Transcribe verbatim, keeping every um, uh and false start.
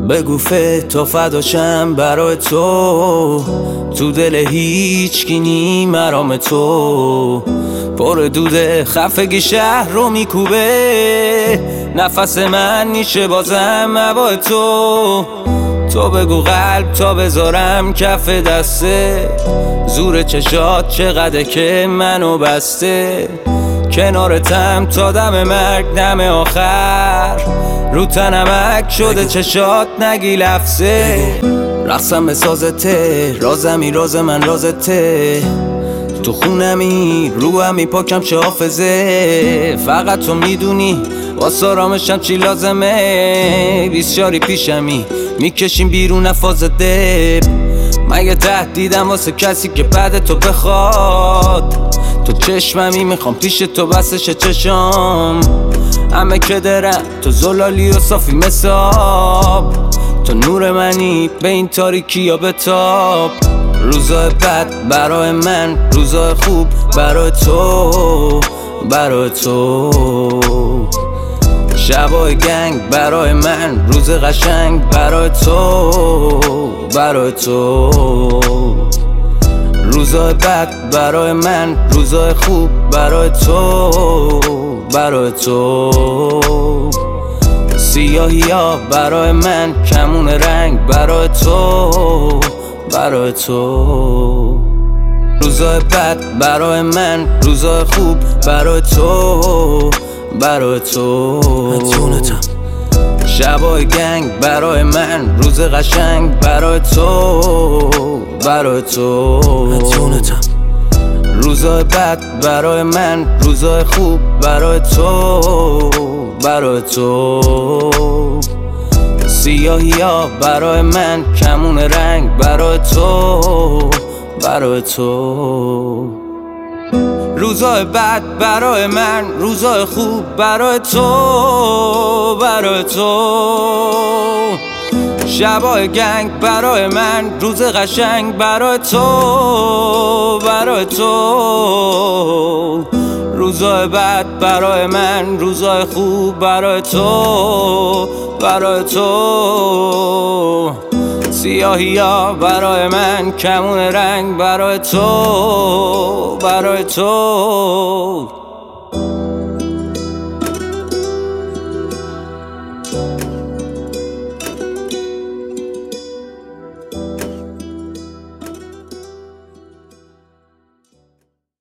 بگو تو فداشم برای تو، تو دل هیچ کی نی مرام تو. پر دوده خفگی شهر رو میکوبه، نفس من نیشه بازم هوای تو. تو بگو قلب تا بذارم کف دسته، زور چشات چقدر که منو بسته. کنارتم تا دم مرگ دم آخر، رو تنمک شده چشات نگی لفظه. رقصم به سازته، رازمی راز من رازته. تو خونمی رو همی پاکم چه حافظه. فقط تو میدونی واسه آرامشم چی لازمه. بیسیاری پیشمی میکشیم بیرون نفاز دب. من یه تهدیدم واسه کسی که بعد تو بخواد. تو چشممی میخوام پیش تو بسش چشام. همه که درم تو زلالی و صافی مساب. تو نور منی به این تاریکی یا بتاب. روزای بد برای من، روزای خوب برای تو، برای تو. شبای گنگ برای من، روز قشنگ برای تو، برای تو. روزای بد برای من، روزای خوب برای تو، برای تو. سیاهی ها برای من، کمون رنگ برای تو، برای تو. روزای بد برای من، روزای خوب برای تو، برای تو. شبای گنگ برای من، روز قشنگ برای تو، برای تو. روزای بد برای من، روزای خوب برای تو، برای تو. سیاهی ها برای من، کمون رنگ برای تو، برای تو. روزای بد برای من، روزای خوب برای تو، برای تو. شبای گنگ برای من، روز قشنگ برای تو، برای تو. روزای بد برای من، روزای خوب برای تو، برای تو. سیاهی ها برای من، کمون رنگ برای تو، برای تو.